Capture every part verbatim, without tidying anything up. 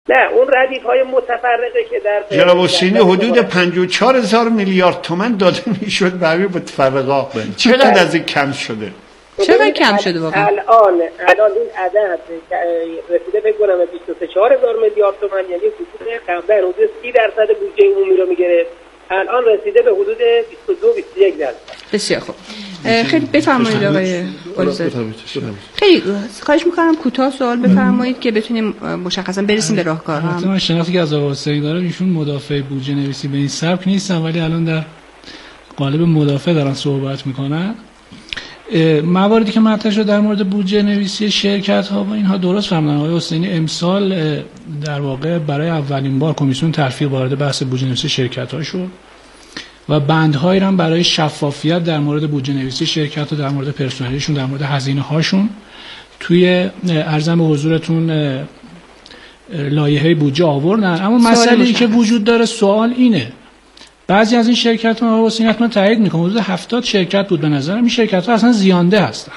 نه اون ردیف‌های متفرقه که در جناب حسینی حدود پنجاه و چهار هزار میلیارد تومان داده میشد برای متفرقا. چقدر از این کم شده؟ چقدر کم شده واقعا؟ الان الان این عدد رسیده فکر کنم بیست و چهار هزار میلیارد تومان، یعنی حدود قبلا حدود سی درصد بودجه عمومی رو میگرفت، الان رسیده به حدود بیست و دو بیست و یک درصد. بسیار خوب. خیلی بفرمایید آقای قلیزاده. خیلی خواهش می‌کنم کوتاه سوال بفرمایید که بتونیم مشخصا برسیم به راهکارها. من شناختی که از آقای حسینی دارم، ایشون مدافع بودجه نویسی به این سبک نیستن، ولی الان در قالب مدافع دارن صحبت میکنن. مواردی که مطرح شد در مورد بودجه نویسی شرکت‌ها و اینها درست فهمیدن آقای حسینی. امسال در واقع برای اولین بار کمیسیون تلفیق وارد بحث بودجه نویسی شرکت‌ها شد و بندهایی هم برای شفافیت در مورد بودجه نویسی شرکت‌ها، در مورد پرسنلشون، در مورد هزینه‌هاشون توی ارزم به حضورتون لایحه بودجه آوردن. اما مسئله‌ای که وجود داره سوال اینه، بعضی از این شرکت‌ها آقای حسینی حتما تایید می‌کنه، حدود هفتاد شرکت بود به نظرم این شرکت‌ها اصلا زیانده هستن.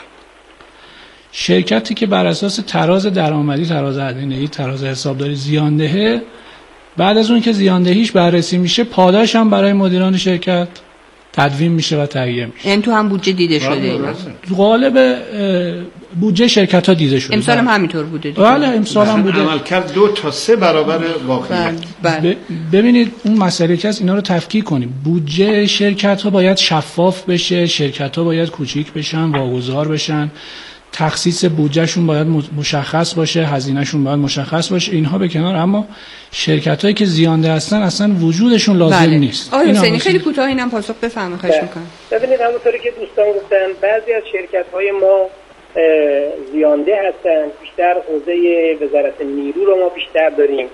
شرکتی که بر اساس تراز درآمدی، تراز هزینه‌ای، تراز حسابداری زیاندهه، بعد از اون که زیاندهیش بررسی میشه پاداش هم برای مدیران شرکت تدوین میشه و تهیه میشه. این تو هم بودجه دیده شده اینا. غالب بودجه شرکت ها دیده شده. امسال هم همینطور بوده. بله امسال هم بوده. عملکرد دو تا سه برابر واقعیت. بله. ببینید اون مسئله که از اینا رو تفکیک کنیم. بودجه شرکت ها باید شفاف بشه، شرکت ها باید کوچیک بشن، واگذار بشن. تخصیص بودجهشون باید مشخص باشه، هزینهشون باید مشخص باشه، اینها به کنار. اما شرکتایی که زیانده هستن اصلا وجودشون لازم بله. نیست. آقای حسینی خیلی کوتاه اینم پاسخ بفرمایید خواهش می‌کنم. ببینید همونطوری که دوستان گفتن بعضی از شرکت‌های ما زیانده هستن، بیشتر حوزه وزارت نیرو رو ما بیشتر داریم.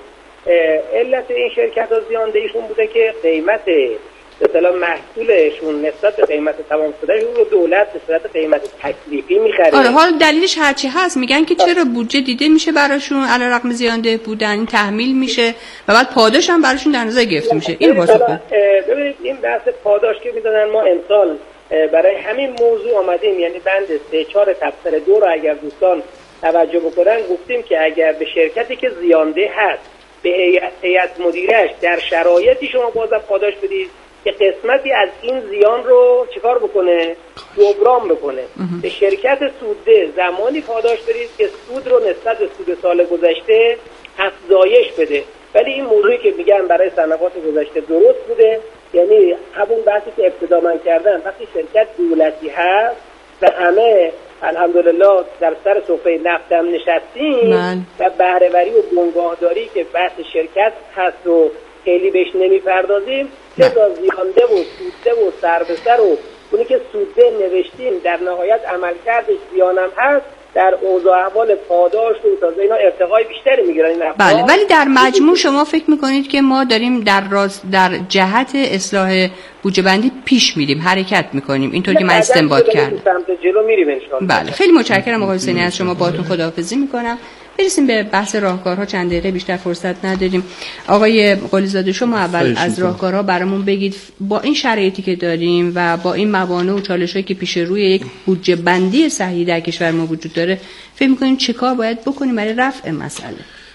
علت این شرکت‌ها زیاندهیشون بوده که قیمت مثلا محصولشون نسبت به قیمت تمام شدهشون رو دولت به صورت قیمت تکلیفی می‌خره. آره حالا دلیلش هرچی هست میگن که چرا بودجه دیده میشه براشون علیرغم زیانده بودن این تحمیل میشه و بعد پاداش هم براشون در نظر گرفته میشه. این واسه ببینید این بحث پاداش که میدادن ما امسال برای همین موضوع آمدیم، یعنی بند سه چهار تبصره دو رو اگر دوستان توجه بکنن گفتیم که اگر به شرکتی که زیانده هست به هیئت مدیره‌اش در شرایطی شما بازم پاداش بدید که قسمتی از این زیان رو چیکار بکنه؟ جبران بکنه. به شرکت سودده زمانی پاداش بدید که سود رو نسبت به سود سال گذشته افزایش بده. ولی این موضوعی که میگن برای سنوات گذشته درست بوده، یعنی همون بحثی که ابتدا من کردم، وقتی شرکت دولتی هست و همه الحمدلله در سر سفره نفت هم نشستیم و بهره‌وری و بنگاهداری که بحث شرکت هست و خیلی بهش نمیپردازیم، لذا زیانده و سوده و سر به سر و اونی که سوده نوشتیم در نهایت عملکردش زیانم هست، در اوضاع احوال پاداش و تازه اینا ارتقای بیشتری میگیرن این افراد. بله، ولی در مجموع شما فکر میکنید که ما داریم در راز در جهت اصلاح بودجه بندی پیش میریم، حرکت میکنیم، اینطور که من استنباط کردم. سمت جلو میریم ان شاء الله. بله، خیلی متشکرم آقای حسینی از شما، باهاتون خداحافظی میکنم. برسیم به بحث راهکارها، چند دقیقه بیشتر فرصت نداریم. آقای قلیزاده شما اول از راهکارها برامون بگید، با این شرایطی که داریم و با این موانع و چالشایی که پیش روی یک بودجه بندی صحیح در کشور ما وجود داره، فکر می‌کنید چه کار باید بکنیم برای رفع مسئله؟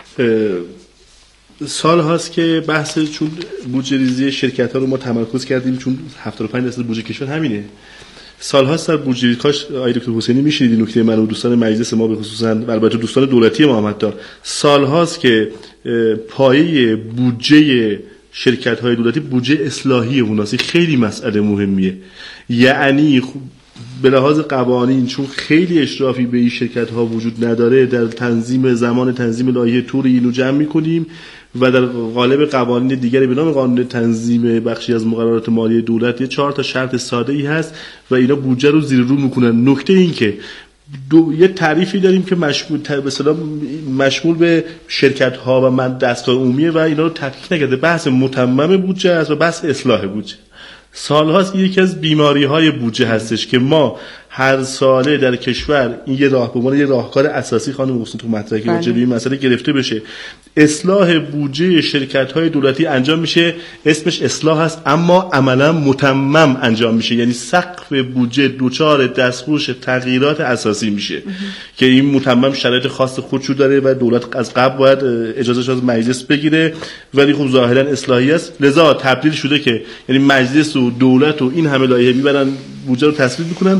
سال هاست که بحث چون بودجه ریزی شرکت‌ها رو ما تمرکز کردیم، چون هفتاد و پنج درصد بودجه کشور همینه. سال هاست در بودجه، کاش آقای دکتر حسینی میشنیدین نکته من و دوستان مجلس ما به خصوصا البته دوستان دولتی ما هم حتی، سال هاست که پایه بودجه شرکت های دولتی بودجه اصلاحی اوناست. خیلی مسئله مهمیه، یعنی به لحاظ قوانین چون خیلی اشرافی به این شرکت ها وجود نداره، در تنظیم زمان تنظیم لایحه طور اینو جمع میکنیم و در قالب قوانین دیگری به نام قانون تنظیم بخشی از مقررات مالی دولت یه چهار تا شرط ساده ای هست و اینا بودجه رو زیر رو میکنن. نکته این که دو یه تعریفی داریم که مشمول به اصطلاح مشمول به شرکت ها و من دستگاه عمومیه و اینا رو تفکیک نکرده. بحث متمم بودجه است و بحث اصلاح بودجه. سالهاست یکی از بیماری های بودجه هستش که ما هر ساله در کشور این یه راه به عنوان یه راهکار اساسی خانم حسین تو مطرح که جلوی این مسئله گرفته بشه. اصلاح بودجه شرکت‌های دولتی انجام میشه، اسمش اصلاح هست اما عملا متمم انجام میشه، یعنی سقف بودجه دوچار دستخوش تغییرات اساسی میشه که این متمم شرایط خاص خودشو داره و دولت از قبل باید اجازهش از مجلس بگیره، ولی خب ظاهرا اصلاحی است، لذا تبدیل شده که یعنی مجلس و دولت و این همه لایحه میبرن بودجه رو تصویب میکنن،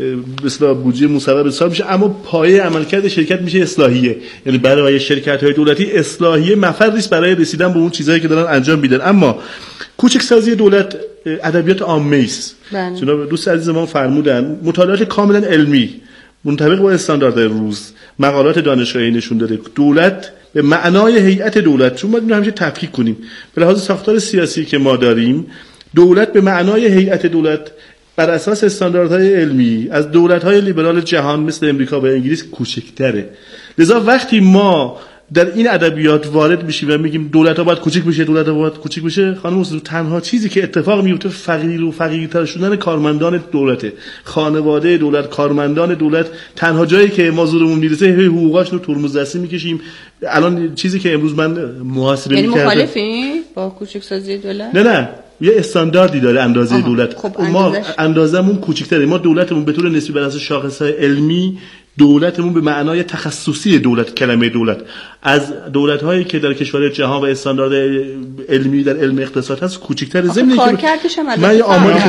مثلا بودجه مصوب حساب میشه، اما پایه عملکرد شرکت میشه اصلاحیه. یعنی برای شرکت‌های دولتی اصلاحیه مفردی است برای رسیدن به اون چیزهایی که دارن انجام میدن. اما کوچکسازی دولت ادبیات عامه است. جناب دوست عزیز ما فرمودن مطالعات کاملا علمی منطبق با استانداردهای روز، مقالات دانشگاهی نشون داده دولت به معنای هیئت دولت، چون ما اینو همیشه تفکیک کنیم به لحاظ ساختار سیاسی که ما داریم، دولت به معنای هیئت دولت بر اساس استانداردهای علمی از دولت‌های لیبرال جهان مثل امریکا و انگلیس کوچکتره. لذا وقتی ما در این ادبیات وارد میشیم و میگیم دولت‌ها باید کوچک بشه، دولت‌ها باید کوچک بشه، خانم حسین تنها چیزی که اتفاق میفته فقیر و فقیرتر شدن کارمندان دولته. خانواده دولت، کارمندان دولت، تنها جایی که ما زورمون میرسه حقوقاش رو ترمز دستی میکشیم. الان چیزی که امروز من محاسبه یعنی می‌کردم، یعنی مخالفین با کوچکسازی دولت؟ نه نه، یه استانداردی داره اندازه آها. دولت خب ما اندازه‌مون کوچیک‌تره، ما دولتمون به طور نسبی بر اساس شاخص‌های علمی دولتمون به معنای تخصصی دولت، کلمه دولت از دولت‌هایی که در کشور جهان و استاندارد علمی در علم اقتصاد هست کوچیک‌تر. ضمن کارکردش هم من یه آماری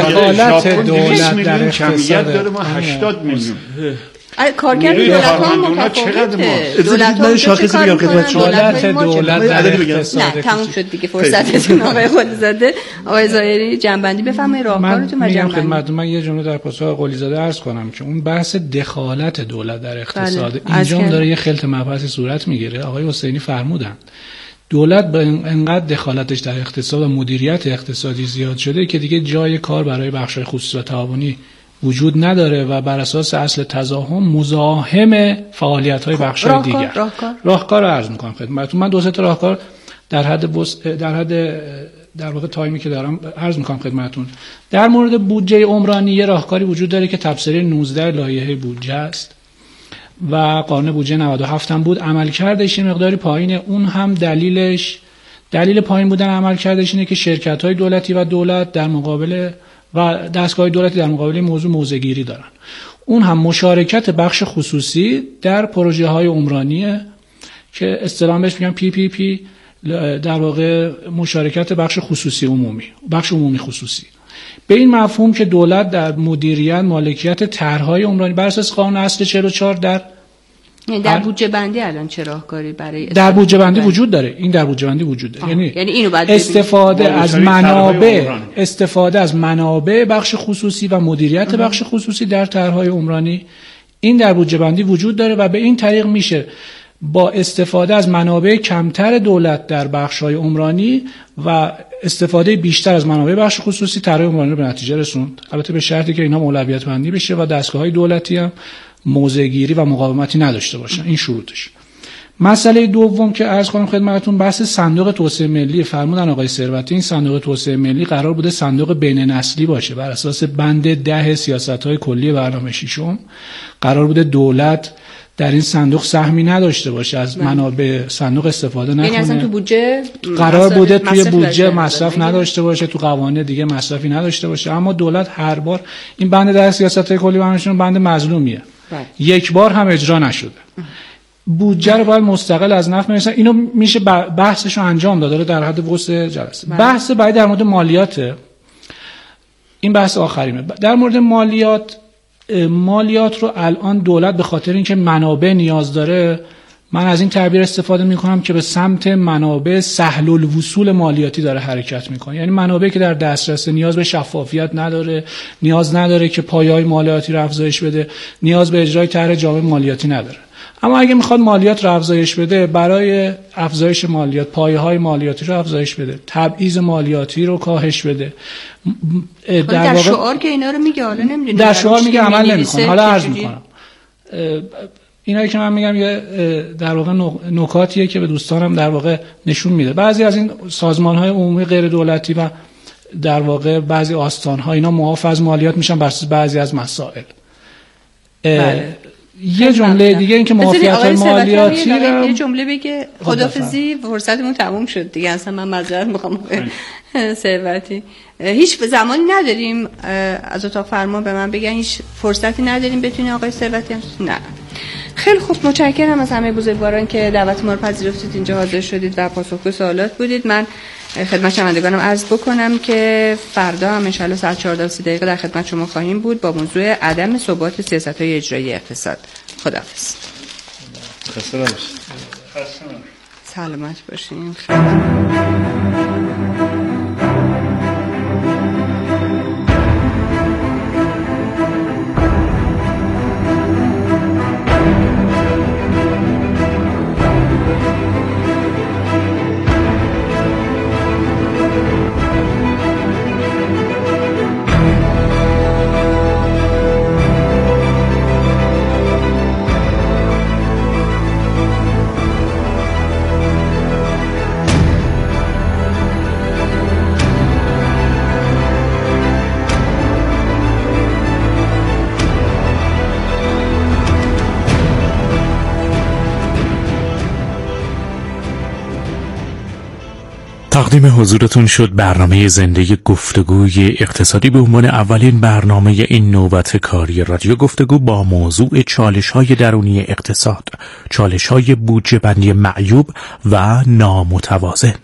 دولت دولت در اقتصاد داره ما هشتاد میلیون کارکرد دولت‌ها متفاوته. دولت‌ها من شاخصی بگم خدمت شما، دولت دولت در اقتصاد. نه تموم شد دیگه فرصتتون آقای قلیزاده. آقای ظاهری جنبندی بفرمایید راهکارتون و جنبندی. خدمت من یه جمله در پاسخ قلیزاده عرض کنم که اون بحث دخالت دولت در اقتصاد اینجا داره یه خلط مبحثی صورت میگیره. آقای حسینی فرمودن دولت به انقدر دخالتش در اقتصاد و مدیریت اقتصادی زیاد شده که دیگه جای کار برای بخش‌های خصوصی و تعاونی وجود نداره و بر اساس اصل تزاحم مزاحم فعالیت‌های بخش‌های دیگر. راهکار راهکار رو عرض می‌کنم خدمتتون. من دو سه تا راهکار در حد بس... در حد در واقع تایمی که دارم عرض می‌کنم خدمتتون. در مورد بودجه عمرانی یه راهکاری وجود داره که تبصره نوزده لایحه بودجه است و قانون بودجه نود و هفت هم بود. عملکردش یه مقداری پایینه. اون هم دلیلش دلیل پایین بودن عملکردش اینه که شرکت‌های دولتی و دولت در مقابل و دستگاه دولتی در مقابل موضوع موضع‌گیری دارن. اون هم مشارکت بخش خصوصی در پروژه های عمرانیه که اصطلاحاً بهش میگن پی پی پی، در واقع مشارکت بخش خصوصی عمومی، بخش عمومی خصوصی، به این مفهوم که دولت در مدیریت مالکیت طرح‌های عمرانی بر اساس قانون اصل چهل و چهار در در بودجه بندی الان چه راهکاری برای در بودجه بندی وجود داره. این در بودجه بندی وجود داره. یعنی یعنی اینو بعد استفاده از منابع استفاده از منابع بخش خصوصی و مدیریت بخش خصوصی در طرح‌های عمرانی این در بودجه بندی وجود داره و به این طریق میشه با استفاده از منابع کمتر دولت در بخش‌های عمرانی و استفاده بیشتر از منابع بخش خصوصی طرح‌های عمرانی رو به نتیجه رسوند. البته به شرطی که اینا اولویت بندی بشه و دستگاه‌های دولتی هم موضع‌گیری و مقاومتی نداشته باشن. این شروطش. مسئله دوم که عرض کنم خدمتتون بحث صندوق توسعه ملی. فرمودن آقای ثروتی این صندوق توسعه ملی قرار بوده صندوق بین نسلی باشه بر اساس بند ده سیاست‌های کلی برنامه ششم. قرار بوده دولت در این صندوق سهمی نداشته باشه، از منابع صندوق استفاده نکنه. یعنی اصلا تو بودجه قرار بوده توی بودجه مصرف نداشته باشه، تو قوانین دیگه مصرفی نداشته باشه، اما دولت هر بار این بند ده سیاست‌های کلی برنامه ششم بند مظلومیه. یک بار هم اجرا نشده. بودجه رو باید مستقل از نفت بنویسن. اینو میشه بحثش رو انجام داد در حد وسع جلسه. بله. بحث بعد در مورد مالیات، این بحث آخریمه. در مورد مالیات مالیات رو الان دولت به خاطر اینکه منابع نیاز داره، من از این تعبیر استفاده میکنم که به سمت منابع سهل الوصول مالیاتی داره حرکت میکنه. یعنی منابعی که در دسترس، نیاز به شفافیت نداره، نیاز نداره که پایه‌های مالیاتی رو افزایش بده، نیاز به اجرای طرح جامع مالیاتی نداره. اما اگه میخواد مالیات رو افزایش بده، برای افزایش مالیات پایه‌های مالیاتی رو افزایش بده، تبعیض مالیاتی رو کاهش بده. در, در واقع شعار که اینا رو میگه، حالا نمیدونم در شعار میگه عمل نمیکنه. حالا عرض میکنم اینایی که من میگم یه در واقع نکاتیه که به دوستانم در واقع نشون میده. بعضی از این سازمان‌های عمومی غیر دولتی و در واقع بعضی آستان‌ها اینا معاف از مالیات میشن بر اساس بعضی از مسائل. بله. یه جمله دیگه این که معافیت مالیاتی رو یه جمله بگه خدافظی، فرصتمون تموم شد دیگه. اصلا من معذرت میخوام ثروتی، هیچ زمانی نداریم از اتاق فرمان به من بگن هیچ فرصتی نداریم بتونی آقای ثروتی؟ نه. خیلی خوب، متشکرم از همه بزرگواران که دعوت ما رو پذیرفتید، اینجا حاضر شدید و پاسخگوی سوالات بودید. من خدمت شنوندگانم عرض بکنم که فردا هم انشالله ساعت چهارده و سی دقیقه در خدمت شما خواهیم بود با موضوع عدم ثبات سیاست‌های اجرایی اقتصاد. خداحافظ. خسته نباشید. سلامت باشین. تقدیم حضورتون شد برنامه زنده گفتگوی اقتصادی به عنوان اولین برنامه این نوبت کاری رادیو گفتگو با موضوع چالش‌های درونی اقتصاد، چالش‌های بودجه بندی معیوب و نامتوازن.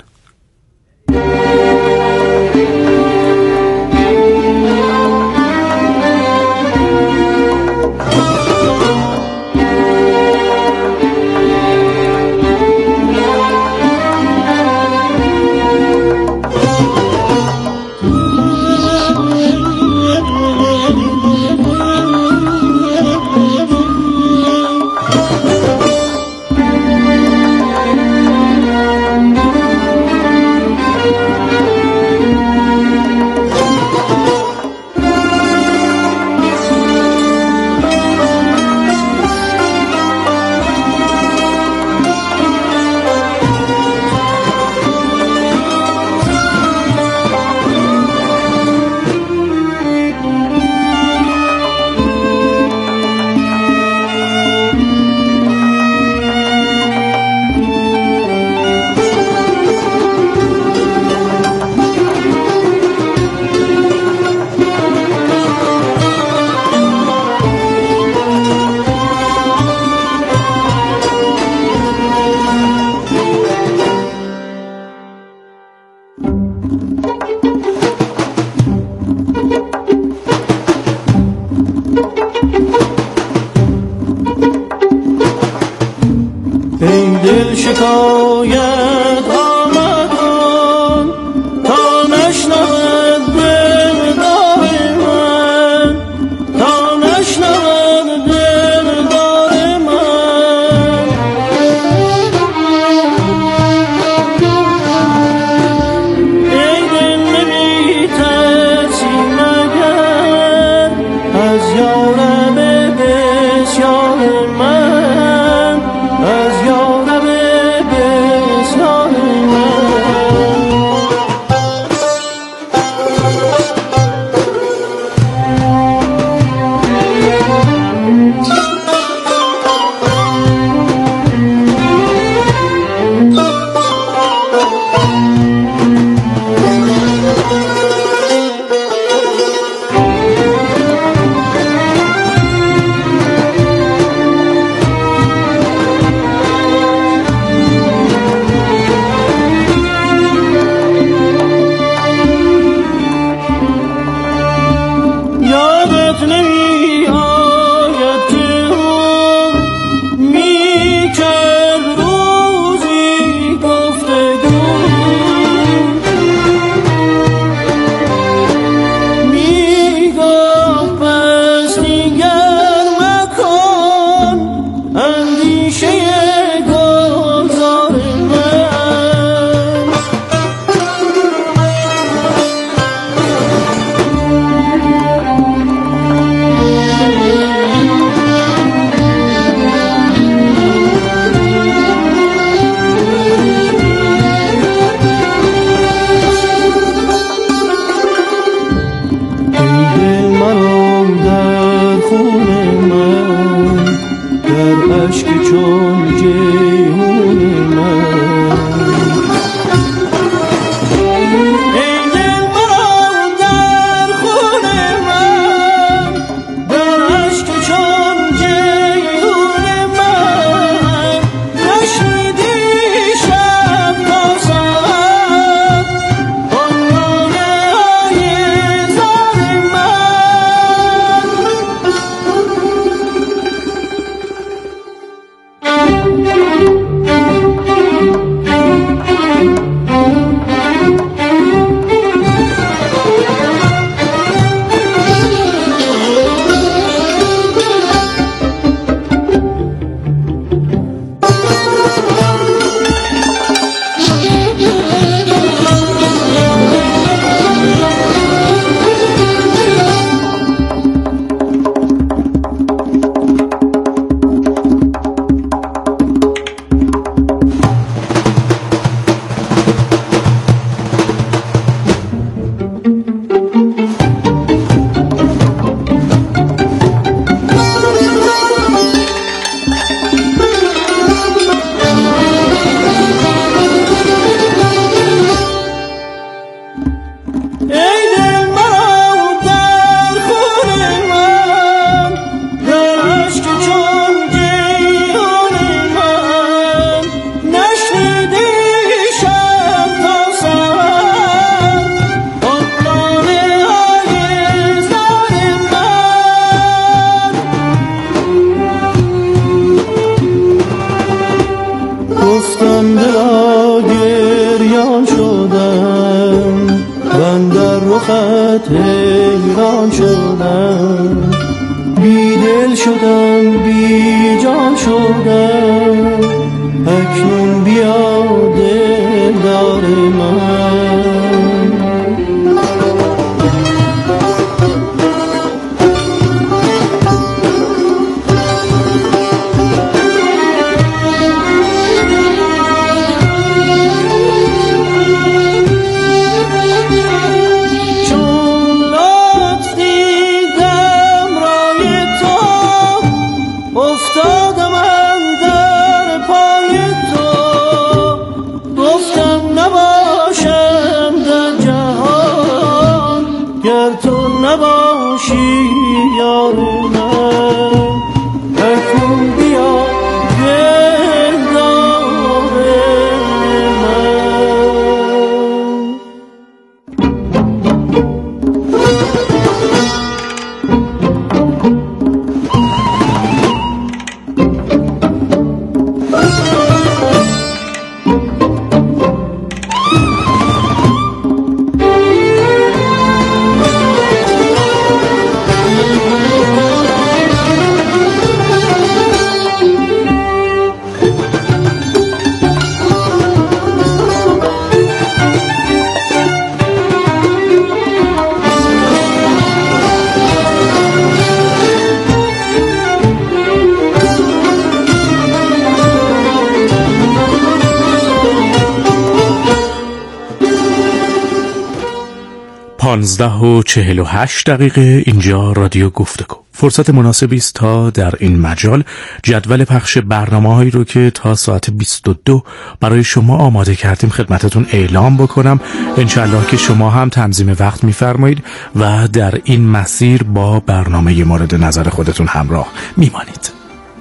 صورتت حیران شدم، بی دل شدم بی جان شدم، اکنون بیا دلدار من. پانزده و چهل و هشت دقیقه اینجا رادیو گفتگو. فرصت مناسبی است تا در این مجال جدول پخش برنامه‌هایی رو که تا ساعت بیست و دو برای شما آماده کردیم خدمتتون اعلام بکنم. انشالله که شما هم تنظیم وقت می‌فرمایید و در این مسیر با برنامه مورد نظر خودتون همراه میمانید.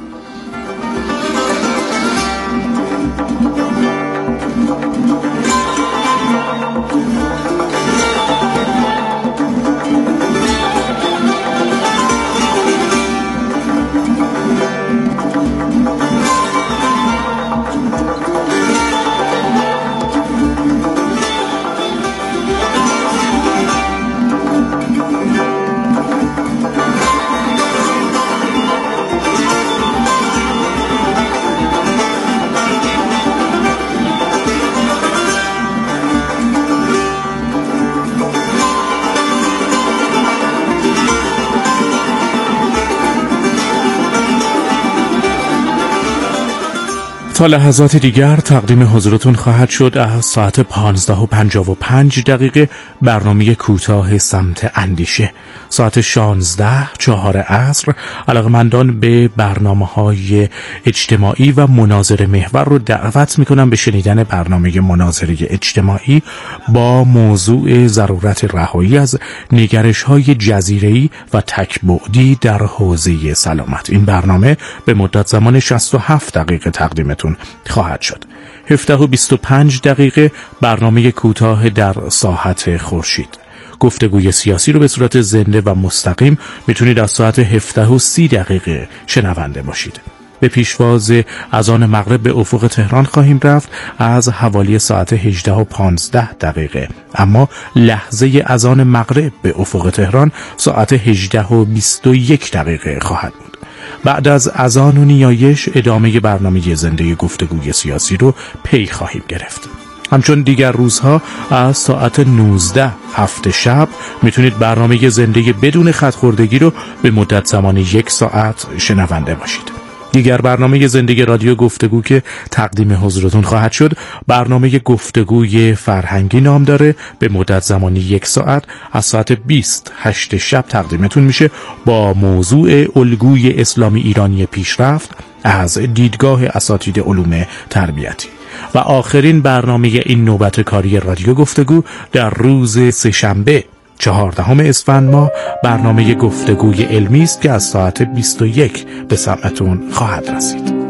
تا لحظات دیگر تقدیم حضورتون خواهد شد از ساعت پانزده و پنجاه و پنج دقیقه برنامه کوتاه سمت اندیشه. ساعت شانزده چهار عصر علاقمندان به برنامه‌های اجتماعی و مناظره محور رو دعوت میکنم به شنیدن برنامه مناظره اجتماعی با موضوع ضرورت رهایی از نگرش‌های جزیره‌ای و تک‌بعدی در حوزه سلامت. این برنامه به مدت زمان شصت و هفت دقیقه تقدیمتون خواهد شد. هفده و بیست و پنج دقیقه برنامه کوتاه در ساحت خورشید. گفتگوی سیاسی رو به صورت زنده و مستقیم میتونید از ساعت هفده و سی دقیقه شنونده باشید. به پیشواز اذان مغرب به افق تهران خواهیم رفت از حوالی ساعت هجده و پانزده دقیقه، اما لحظه اذان مغرب به افق تهران ساعت هجده و بیست و یک دقیقه خواهد بود. بعد از اذان و نیایش ادامه برنامه زنده گفتگوی سیاسی رو پی خواهیم گرفت. همچون دیگر روزها از ساعت نوزده هفت شب میتونید برنامه زنده بدون خط خوردگی رو به مدت زمان یک ساعت شنونده باشید. دیگر برنامه زندگی رادیو گفتگو که تقدیم حضورتون خواهد شد برنامه گفتگوی فرهنگی نام داره. به مدت زمانی یک ساعت از ساعت بیست هشت شب تقدیمتون میشه با موضوع الگوی اسلامی ایرانی پیشرفت از دیدگاه اساتید علوم تربیتی. و آخرین برنامه این نوبت کاری رادیو گفتگو در روز سه‌شنبه چهاردهم اسفند ماه برنامه گفتگوی علمی است که از ساعت بیست و یک به سمعتون خواهد رسید.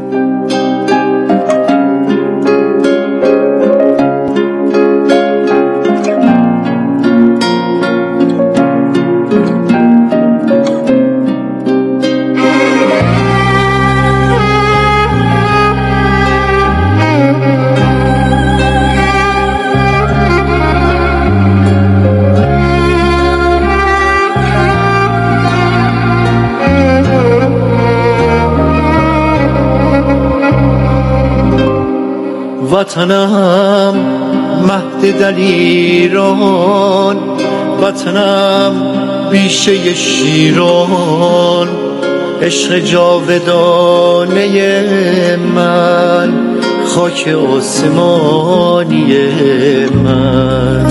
وطنم مهد دلیران، وطنم بیشه شیران، عشق جاودانه من، خاک آسمانی من.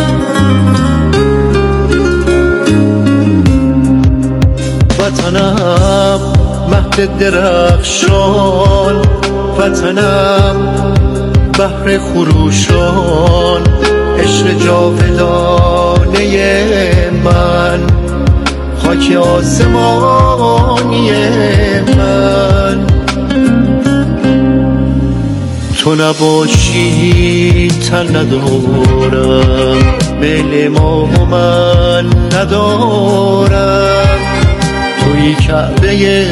وطنم مهد درخشان، وطنم بحر خروشان، عشق جاودانه من، خاک آسمانی من. تو نباشی تن ندارم، میل ما من ندارم، توی کعبه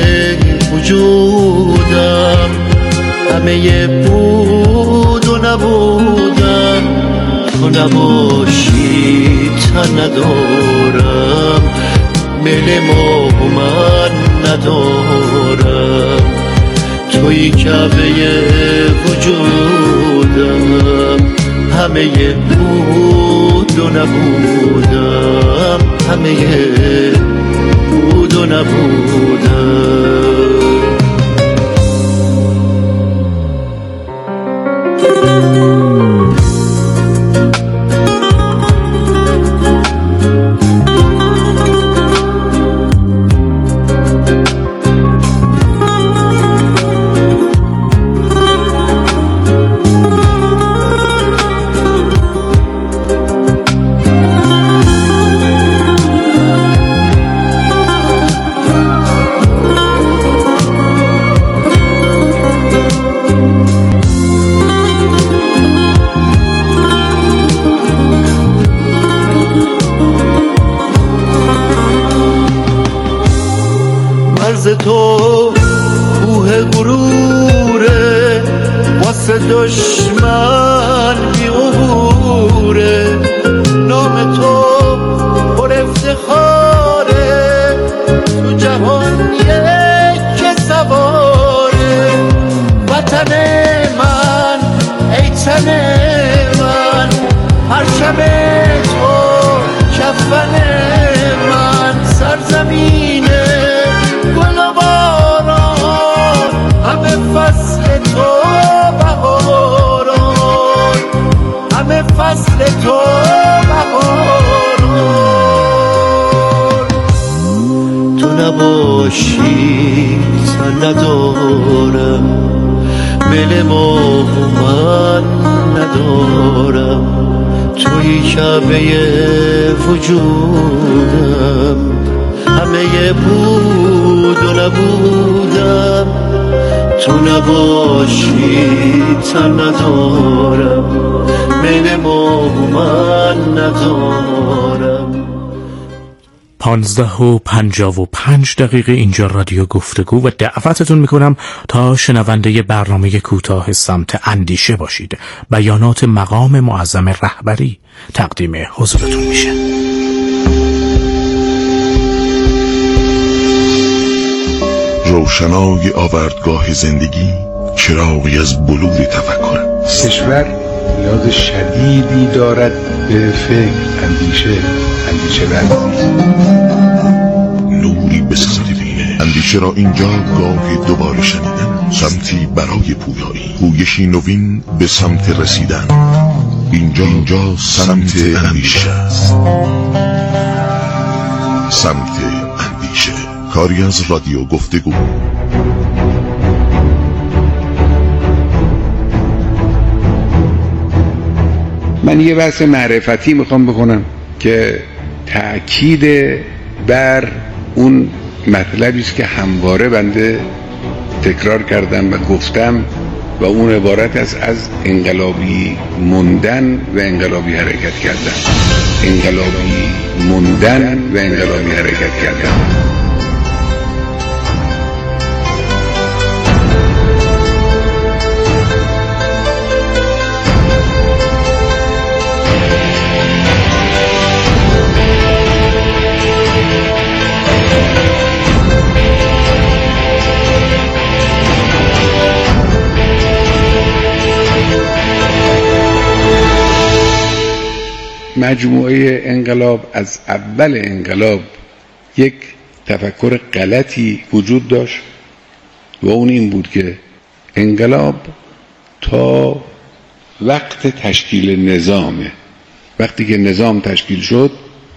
وجودم، همه بود و نبودم. تو نباشی تن ندارم، میل ما من ندارم، توی کعبه وجودم، همه بود و نبودم، همه بود و نبودم. تو کوه غروره، واسه دشمن بی‌عبوره، نام تو پر افتخاره، تو جهان یک سواره. وطن من ای تن من، پرچم تو کفن من، سرزمینه گل و باران، همه فصل تو بهاران، همه فصل تو بهاران. تو نباشی تن ندارم، میل ما من ندارم، توی کعبه وجودم، همه بود و نبودم. تو نباشی تن ندارم، میل ما من ندارم. پانزده و پنجاه و پنج دقیقه اینجا رادیو گفتگو و دعوتتون میکنم تا شنونده برنامه کوتاه سمت اندیشه باشید. بیانات مقام معظم رهبری تقدیم حضورتون میشه. روشنای آوردگاه زندگی، چراغی از بلور تفکر است. کشور نیاز شدیدی دارد به فکر، اندیشه، اندیشه ورزی، نوری به سمت بینه. اندیشه را اینجا گاه دوباره شنیدن، سمتی برای پویایی، پویشی نوین به سمت رسیدن. اینجا اینجا سمت اندیشه است. سمت اندیشه، کاری از رادیو گفتگو. من یه بحث معرفتی میخوام بکنم که تأکید بر اون مطلبی است که همواره بنده تکرار کردم و گفتم و اون عبارت است از انقلابی موندن و انقلابی حرکت کردن. انقلابی موندن و انقلابی حرکت کردن. مجموعه انقلاب از اول انقلاب یک تفکر غلطی وجود داشت و اون این بود که انقلاب تا وقت تشکیل نظامه، وقتی که نظام تشکیل شد،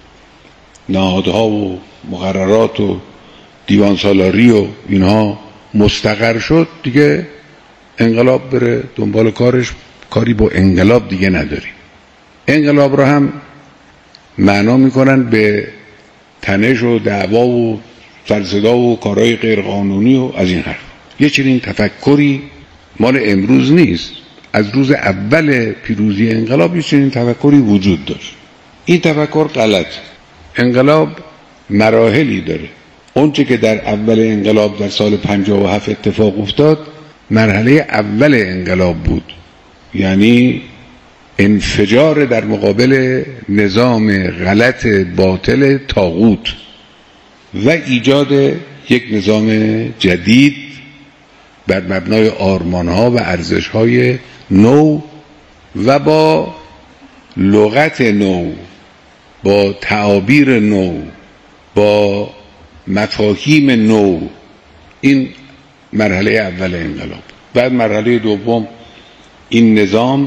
نهادها و مقررات و دیوان سالاری و اینها مستقر شد، دیگه انقلاب بره دنبال کارش، کاری با انقلاب دیگه نداریم. انقلاب رو هم معنا میکنن به تنش و دعوا و سرصدا و کارهای غیرقانونی و از این حرف. یه چنین تفکری مال امروز نیست، از روز اول پیروزی انقلاب یه چنین تفکری وجود داشت. این تفکر غلط. انقلاب مراحلی داره. اونچه که در اول انقلاب در سال پنجاه و هفت اتفاق افتاد مرحله اول انقلاب بود، یعنی انفجار در مقابل نظام غلط باطل طاغوت و ایجاد یک نظام جدید بر مبنای آرمان‌ها و ارزش‌های نو و با لغت نو، با تعابیر نو، با مفاهیم نو. این مرحله اول انقلاب. بعد مرحله دوم، این نظام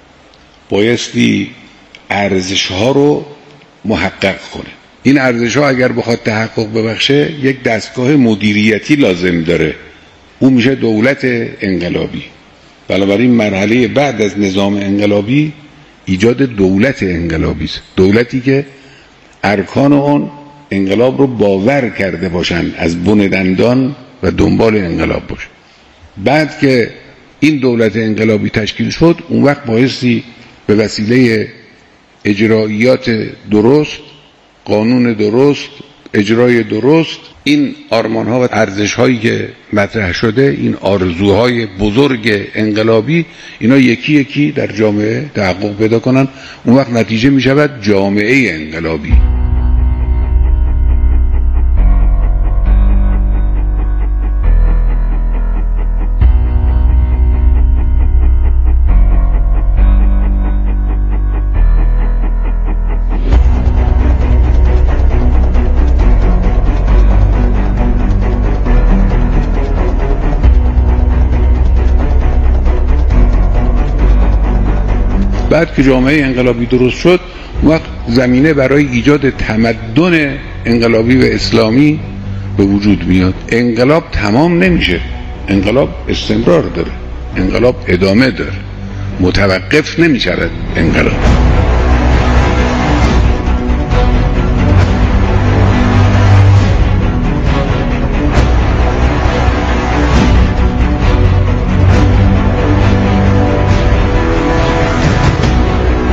بایستی ارزش‌ها رو محقق کنه. این ارزش‌ها اگر بخواد تحقق ببخشه یک دستگاه مدیریتی لازم داره، اون میشه دولت انقلابی. بنابراین مرحله بعد از نظام انقلابی ایجاد دولت انقلابی است، دولتی که ارکان اون انقلاب رو باور کرده باشن، از بن دندان و دنبال انقلاب باشن. بعد که این دولت انقلابی تشکیل شد، اون وقت بایستی به وسیله اجراییات درست، قانون درست، اجرای درست، این آرمان‌ها و ارزش‌هایی که مطرح شده، این آرزوهای بزرگ انقلابی، اینا یکی یکی در جامعه تحقق پیدا کنن. اون وقت نتیجه می شود جامعه انقلابی. بعد که جامعه انقلابی درست شد، اون وقت زمینه برای ایجاد تمدن انقلابی و اسلامی به وجود میاد. انقلاب تمام نمیشه، انقلاب استمرار داره، انقلاب ادامه داره، متوقف نمیشود انقلاب.